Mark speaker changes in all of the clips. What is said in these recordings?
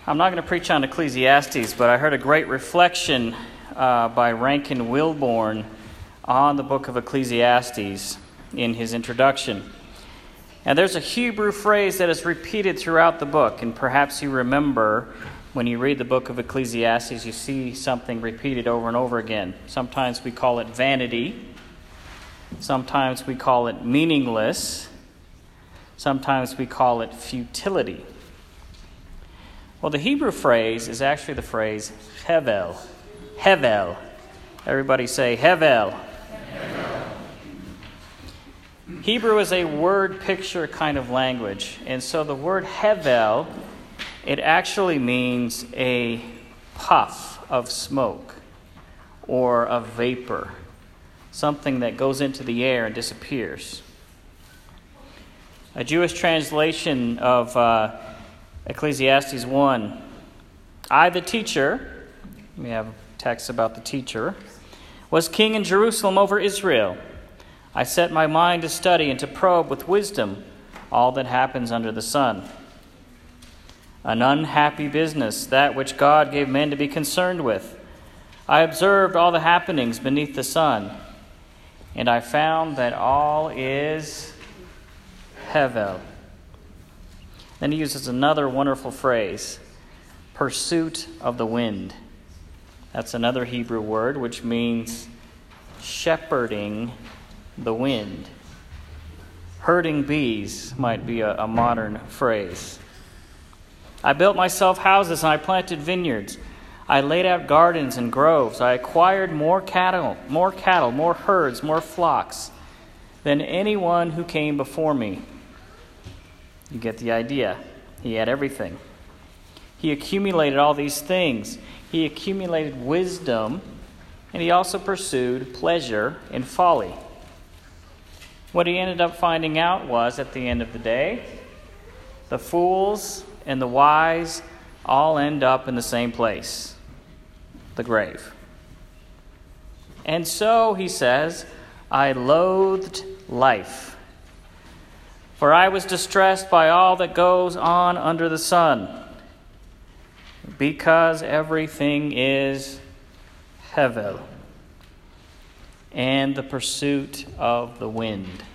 Speaker 1: I'm not going to preach on Ecclesiastes, but I heard a great reflection by Rankin Wilbourne on the book of Ecclesiastes in his introduction. And there's a Hebrew phrase that is repeated throughout the book, and perhaps you remember when you read the book of Ecclesiastes, you see something repeated over and over again. Sometimes we call it vanity. Sometimes we call it meaningless. Sometimes we call it futility. Well, the Hebrew phrase is actually the phrase hevel. Hevel. Everybody say hevel. Hevel. Hebrew is a word picture kind of language. And so the word hevel, it actually means a puff of smoke or of vapor. Something that goes into the air and disappears. A Jewish translation of Ecclesiastes 1. I, the teacher, we have a text about the teacher, was king in Jerusalem over Israel. I set my mind to study and to probe with wisdom all that happens under the sun. An unhappy business, that which God gave men to be concerned with. I observed all the happenings beneath the sun, and I found that all is hevel. Then he uses another wonderful phrase, pursuit of the wind. That's another Hebrew word which means shepherding the wind. Herding bees might be a modern phrase. I built myself houses and I planted vineyards. I laid out gardens and groves. I acquired more cattle, more herds, more flocks than anyone who came before me. You get the idea. He had everything. He accumulated all these things. He accumulated wisdom, and he also pursued pleasure and folly. What he ended up finding out was, at the end of the day, the fools and the wise all end up in the same place, the grave. And so, he says, I loathed life. For I was distressed by all that goes on under the sun, because everything is hevel, and the pursuit of the wind.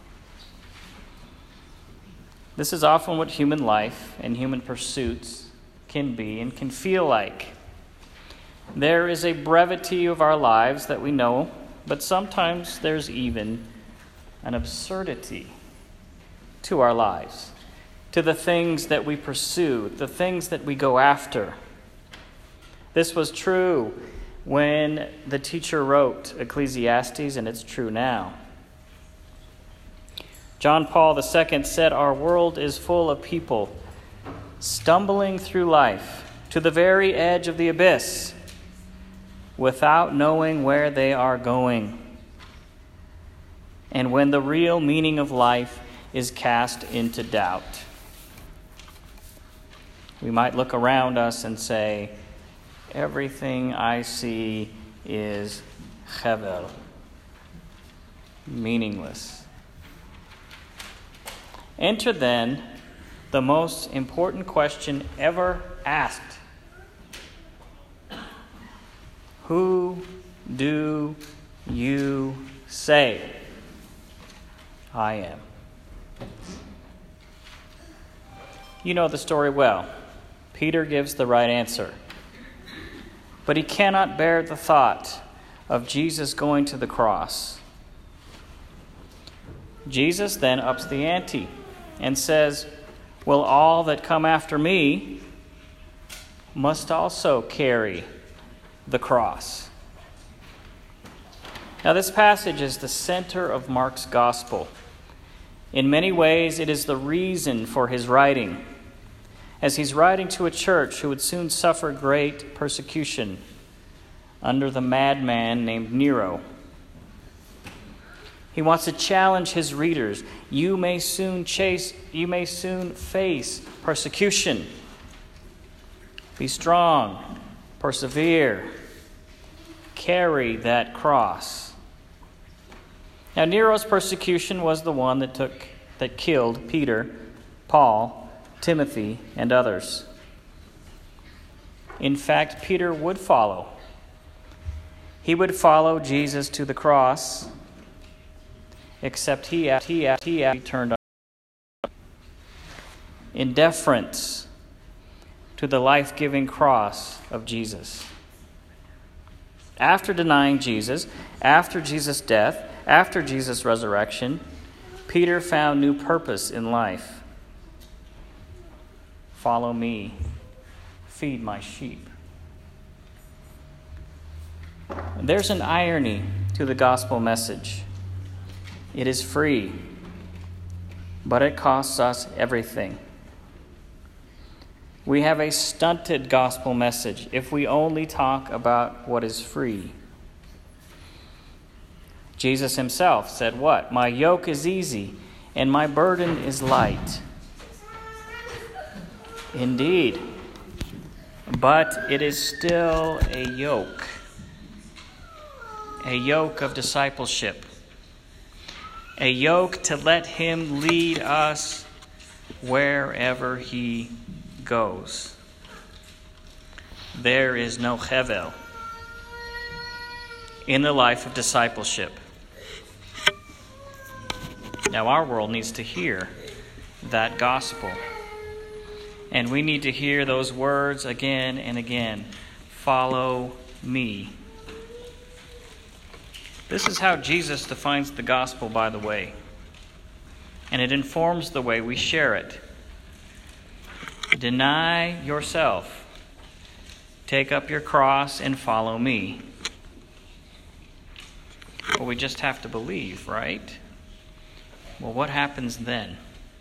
Speaker 1: This is often what human life and human pursuits can be and can feel like. There is a brevity of our lives that we know, but sometimes there's even an absurdity to our lives, to the things that we pursue, the things that we go after. This was true when the teacher wrote Ecclesiastes, and it's true now. John Paul II said, our world is full of people stumbling through life to the very edge of the abyss without knowing where they are going. And when the real meaning of life is cast into doubt, we might look around us and say, everything I see is hevel, meaningless. Enter then the most important question ever asked. Who do you say I am? You know the story well. Peter gives the right answer. But he cannot bear the thought of Jesus going to the cross. Jesus then ups the ante and says, well, all that come after me must also carry the cross. Now, this passage is the center of Mark's gospel. In many ways, it is the reason for his writing, as he's writing to a church who would soon suffer great persecution under the madman named Nero. He wants to challenge his readers. You may soon face persecution. Be strong, persevere, carry that cross. Now, Nero's persecution was the one that killed Peter, Paul, Timothy, and others. In fact, Peter would follow. He would follow Jesus to the cross, except he turned up. In deference to the life-giving cross of Jesus. After denying Jesus, after Jesus' death, after Jesus' resurrection, Peter found new purpose in life. Follow me, feed my sheep. There's an irony to the gospel message. It is free, but it costs us everything. We have a stunted gospel message if we only talk about what is free. Jesus himself said what? My yoke is easy and my burden is light. Indeed, but it is still a yoke of discipleship, a yoke to let him lead us wherever he goes. There is no hevel in the life of discipleship. Now our world needs to hear that gospel. And we need to hear those words again and again. Follow me. This is how Jesus defines the gospel, by the way. And it informs the way we share it. Deny yourself. Take up your cross and follow me. Well, we just have to believe, right? Well, what happens then?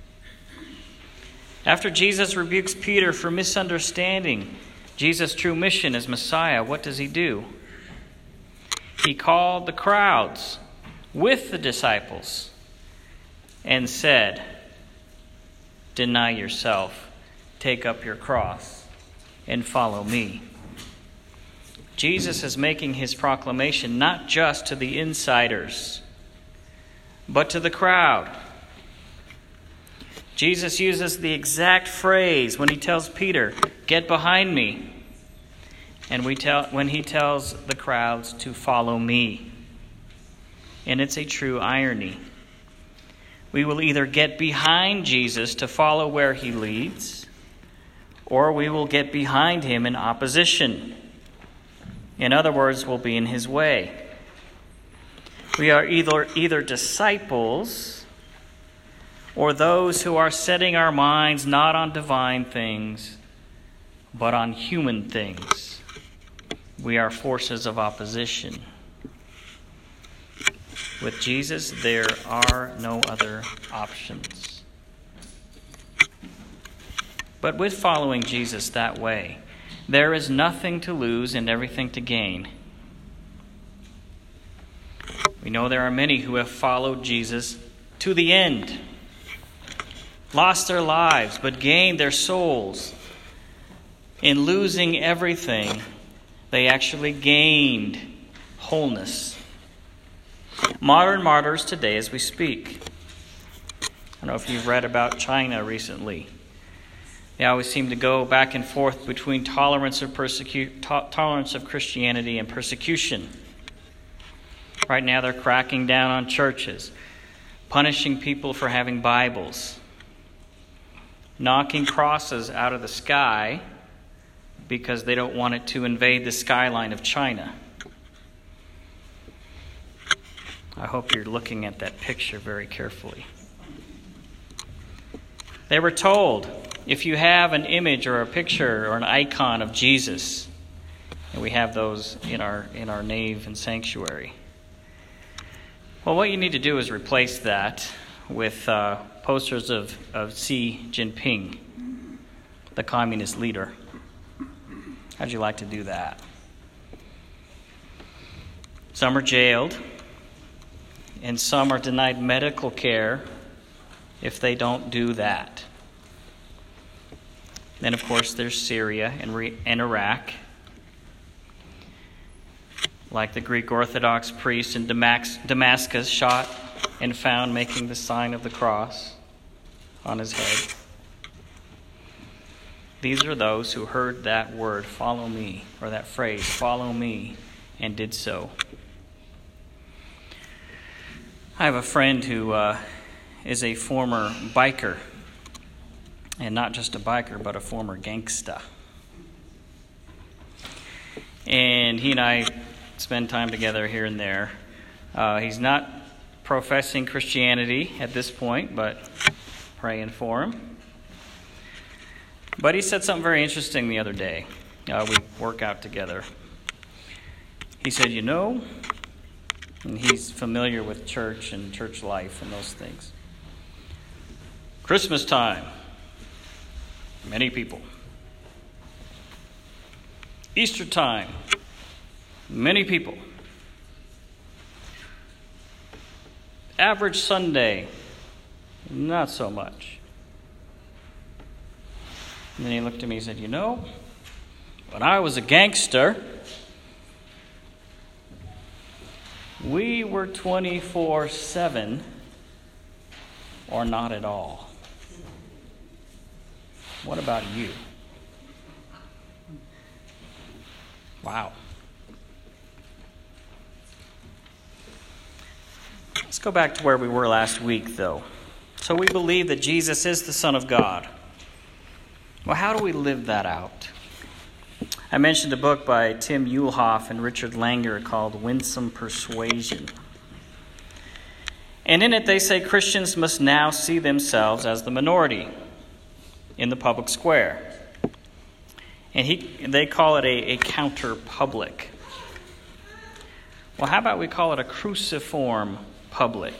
Speaker 1: After Jesus rebukes Peter for misunderstanding Jesus' true mission as Messiah, what does he do? He called the crowds with the disciples and said, deny yourself, take up your cross, and follow me. Jesus is making his proclamation not just to the insiders, but to the crowd. Jesus uses the exact phrase when he tells Peter, get behind me. And when he tells the crowds to follow me. And it's a true irony. We will either get behind Jesus to follow where he leads, or we will get behind him in opposition. In other words, we'll be in his way. We are either disciples or those who are setting our minds not on divine things, but on human things. We are forces of opposition. With Jesus, there are no other options. But with following Jesus that way, there is nothing to lose and everything to gain. We know there are many who have followed Jesus to the end, lost their lives, but gained their souls. In losing everything, they actually gained wholeness. Modern martyrs today as we speak. I don't know if you've read about China recently. They always seem to go back and forth between tolerance of Christianity and persecution. Right now they're cracking down on churches, punishing people for having Bibles, knocking crosses out of the sky because they don't want it to invade the skyline of China. I hope you're looking at that picture very carefully. They were told, if you have an image or a picture or an icon of Jesus, and we have those in our nave and sanctuary, well, what you need to do is replace that with posters of Xi Jinping, the communist leader. How'd you like to do that? Some are jailed, and some are denied medical care if they don't do that. Then, of course, there's Syria and Iraq. Like the Greek Orthodox priest in Damascus shot and found making the sign of the cross on his head. These are those who heard that word, follow me, or that phrase, follow me, and did so. I have a friend who is a former biker, and not just a biker, but a former gangsta. And he and I spend time together here and there. He's not professing Christianity at this point, but praying for him. But he said something very interesting the other day. We work out together. He said, and he's familiar with church and church life and those things. Christmas time, many people. Easter time, many people. Average Sunday, not so much. And then he looked at me and said, when I was a gangster, we were 24/7 or not at all. What about you? Wow. Let's go back to where we were last week, though. So we believe that Jesus is the Son of God. Well, how do we live that out? I mentioned a book by Tim Uhlhoff and Richard Langer called Winsome Persuasion. And in it they say Christians must now see themselves as the minority in the public square. And they call it a counter-public. Well, how about we call it a cruciform public?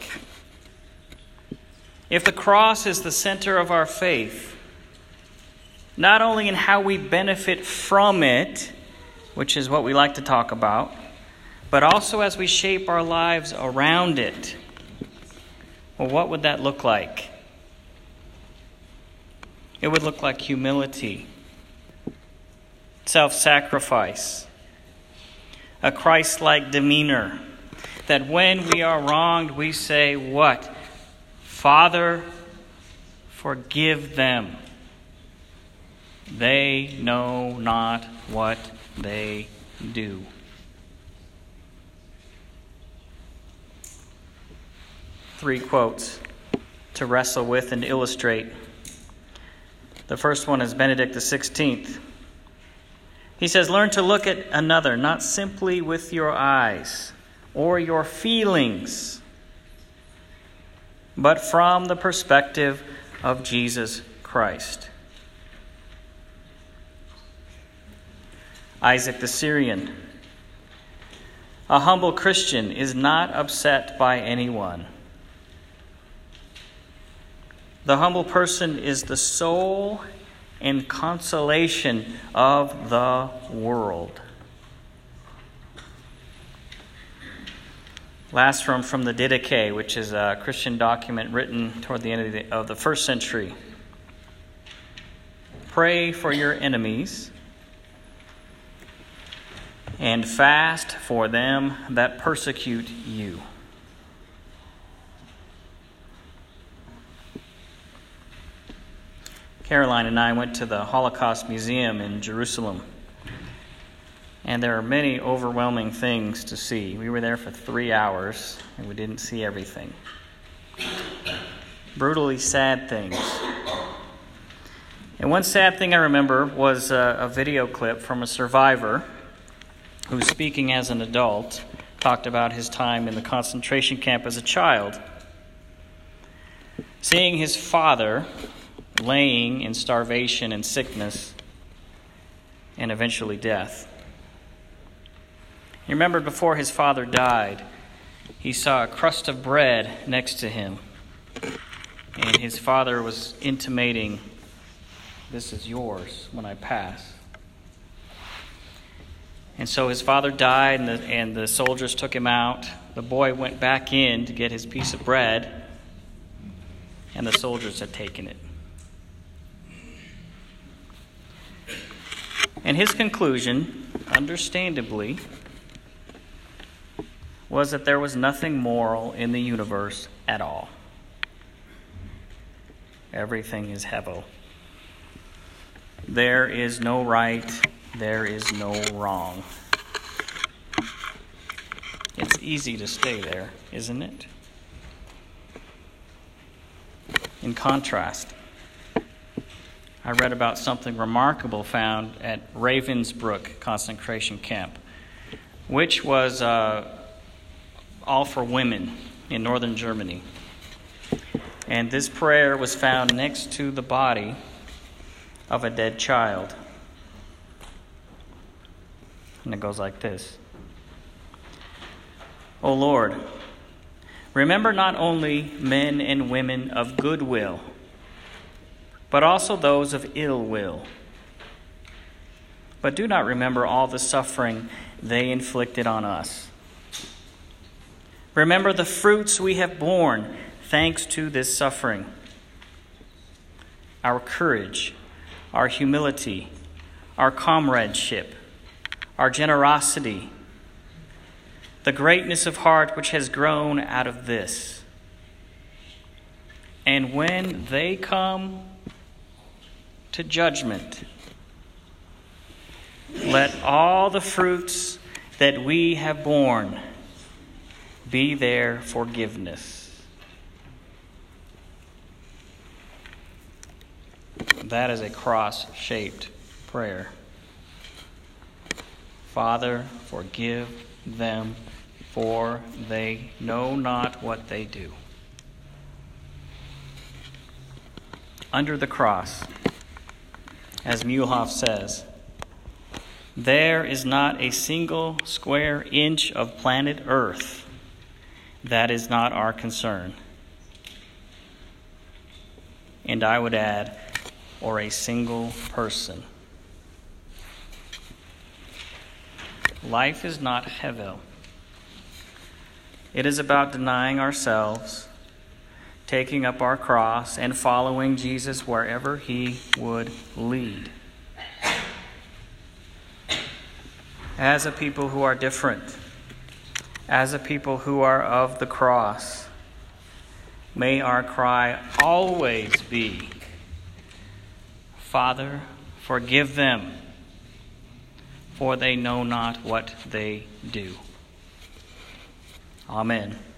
Speaker 1: If the cross is the center of our faith, not only in how we benefit from it, which is what we like to talk about, but also as we shape our lives around it. Well, what would that look like? It would look like humility, self-sacrifice, a Christ-like demeanor, that when we are wronged, we say what? Father, forgive them. They know not what they do. Three quotes to wrestle with and illustrate. The first one is Benedict XVI. He says, learn to look at another, not simply with your eyes or your feelings, but from the perspective of Jesus Christ. Isaac the Syrian. A humble Christian is not upset by anyone. The humble person is the soul and consolation of the world. Last from the Didache, which is a Christian document written toward the end of the first century. Pray for your enemies and fast for them that persecute you. Caroline and I went to the Holocaust Museum in Jerusalem, and there are many overwhelming things to see. We were there for 3 hours, and we didn't see everything. Brutally sad things. And one sad thing I remember was a video clip from a survivor who, speaking as an adult, talked about his time in the concentration camp as a child, seeing his father laying in starvation and sickness and eventually death. He remembered before his father died, he saw a crust of bread next to him, and his father was intimating, "This is yours when I pass." And so his father died, and the soldiers took him out. The boy went back in to get his piece of bread, and the soldiers had taken it. And his conclusion, understandably, was that there was nothing moral in the universe at all. Everything is hevel. there is no right, there is no wrong. It's easy to stay there, isn't it? In contrast, I read about something remarkable found at Ravensbrück concentration camp, which was all for women in northern Germany. And this prayer was found next to the body of a dead child. And it goes like this. O Lord, remember not only men and women of good will, but also those of ill will. But do not remember all the suffering they inflicted on us. Remember the fruits we have borne thanks to this suffering. Our courage, our humility, our comradeship, our generosity, the greatness of heart which has grown out of this. And when they come to judgment, let all the fruits that we have borne be their forgiveness. That is a cross-shaped prayer. Father, forgive them, for they know not what they do. Under the cross, as Mühlhoff says, there is not a single square inch of planet Earth that is not our concern. And I would add, or a single person. Life is not hevel. It is about denying ourselves, taking up our cross, and following Jesus wherever he would lead. As a people who are different, as a people who are of the cross, may our cry always be, Father, forgive them, for they know not what they do. Amen.